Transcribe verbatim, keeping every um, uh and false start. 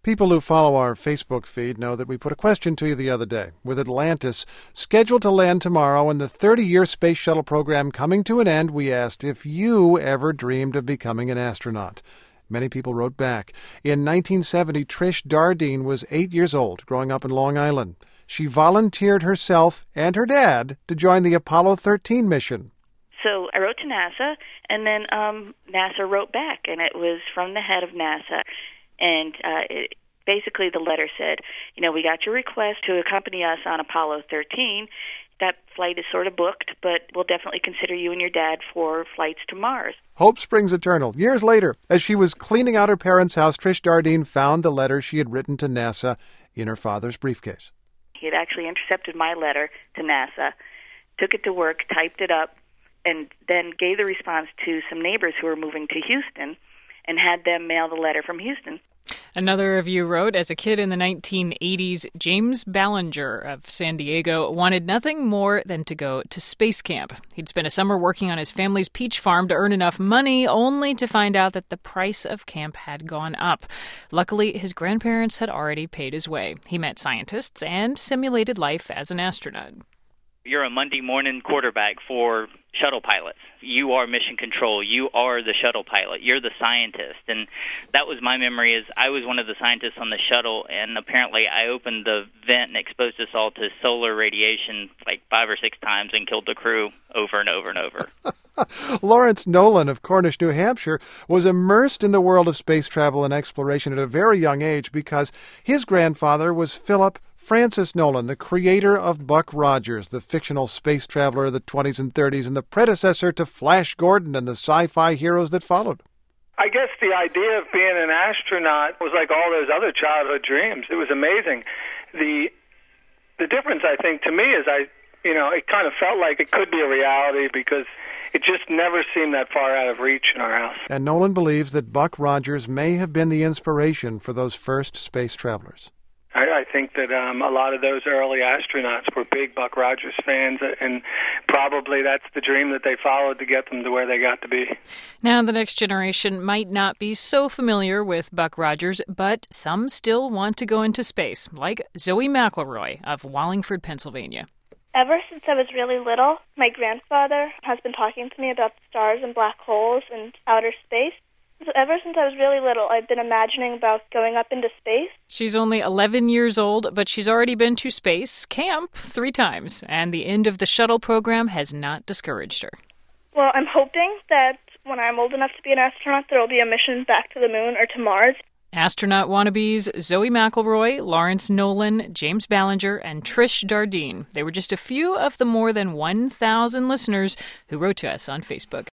People who follow our Facebook feed know that we put a question to you the other day. With Atlantis scheduled to land tomorrow and the thirty-year space shuttle program coming to an end, we asked if you ever dreamed of becoming an astronaut. Many people wrote back. In nineteen seventy, Trish Dardeen was eight years old, growing up in Long Island. She volunteered herself and her dad to join the Apollo thirteen mission. So I wrote to NASA, and then um, NASA wrote back, and it was from the head of NASA. And uh, it, basically the letter said, you know, we got your request to accompany us on Apollo thirteen. That flight is sort of booked, but we'll definitely consider you and your dad for flights to Mars. Hope springs eternal. Years later, as she was cleaning out her parents' house, Trish Dardeen found the letter she had written to NASA in her father's briefcase. He had actually intercepted my letter to NASA, took it to work, typed it up, and then gave the response to some neighbors who were moving to Houston and had them mail the letter from Houston. Another of you wrote, as a kid in the nineteen eighties, James Ballinger of San Diego wanted nothing more than to go to space camp. He'd spent a summer working on his family's peach farm to earn enough money, only to find out that the price of camp had gone up. Luckily, his grandparents had already paid his way. He met scientists and simulated life as an astronaut. You're a Monday morning quarterback for shuttle pilots. You are mission control. You are the shuttle pilot. You're the scientist. And that was my memory, is I was one of the scientists on the shuttle, and apparently I opened the vent and exposed us all to solar radiation like five or six times and killed the crew over and over and over. Lawrence Nolan of Cornish, New Hampshire, was immersed in the world of space travel and exploration at a very young age because his grandfather was Philip Francis Nolan, the creator of Buck Rogers, the fictional space traveler of the twenties and thirties and the predecessor to Flash Gordon and the sci-fi heroes that followed. I guess the idea of being an astronaut was like all those other childhood dreams. It was amazing. The the difference, I think, to me is I, you know, it kind of felt like it could be a reality because it just never seemed that far out of reach in our house. And Nolan believes that Buck Rogers may have been the inspiration for those first space travelers. I, I think that um, a lot of those early astronauts were big Buck Rogers fans, and probably that's the dream that they followed to get them to where they got to be. Now, the next generation might not be so familiar with Buck Rogers, but some still want to go into space, like Zoe McElroy of Wallingford, Pennsylvania. Ever since I was really little, my grandfather has been talking to me about the stars and black holes and outer space. So ever since I was really little, I've been imagining about going up into space. She's only eleven years old, but she's already been to space camp three times, and the end of the shuttle program has not discouraged her. Well, I'm hoping that when I'm old enough to be an astronaut, there will be a mission back to the moon or to Mars. Astronaut wannabes Zoe McElroy, Lawrence Nolan, James Ballinger, and Trish Dardeen. They were just a few of the more than one thousand listeners who wrote to us on Facebook.